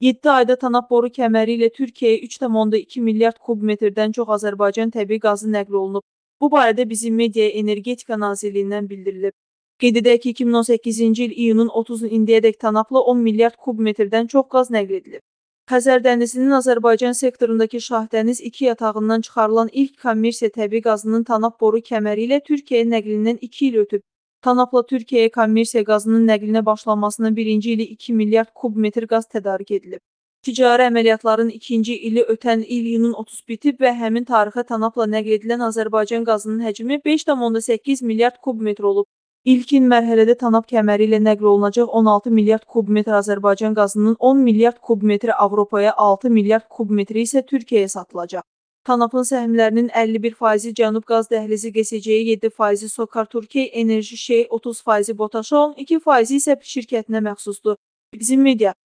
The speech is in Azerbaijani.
7 ayda Tanap boru kəməri ilə Türkiyəyə 3,2 milyard kub metrdən çox Azərbaycan təbii qazı nəql olunub. Bu barədə bizim Media Energetika Nazirliyindən bildirilib. Qeyd edək ki, 2018-ci il iyunun 30-u indiyədək Tanapla 10 milyard kub metrdən çox qaz nəql edilib. Xəzər dənizinin Azərbaycan sektorundakı Şahdəniz 2 yatağından çıxarılan ilk kommersiya təbii qazının Tanap boru kəməri ilə Türkiyəyə nəqlindən 2 il ötüb. Tanapla Türkiyəyə kommersiya qazının nəqlinə başlanmasının birinci ili 2 milyard kub metr qaz tədarük edilib. Ticari əməliyyatların ikinci ili ötən il iyunun 30 bitib və həmin tarixə Tanapla nəql edilən Azərbaycan qazının həcmi 5,8 milyard kub metr olub. İlkin mərhələdə Tanap kəməri ilə nəql olunacaq 16 milyard kub metr Azərbaycan qazının 10 milyard kub metri Avropaya, 6 milyard kub metri isə Türkiyəyə satılacaq. Tanapın səhmlərinin 51%-i Cənub Qaz Dəhlizi GSC-yə, 7%-i Sokar Türkiyə Enerji Şey, 30%-i Botaşa, 12%-i isə şirkətinə məxsusdur. Bizim Media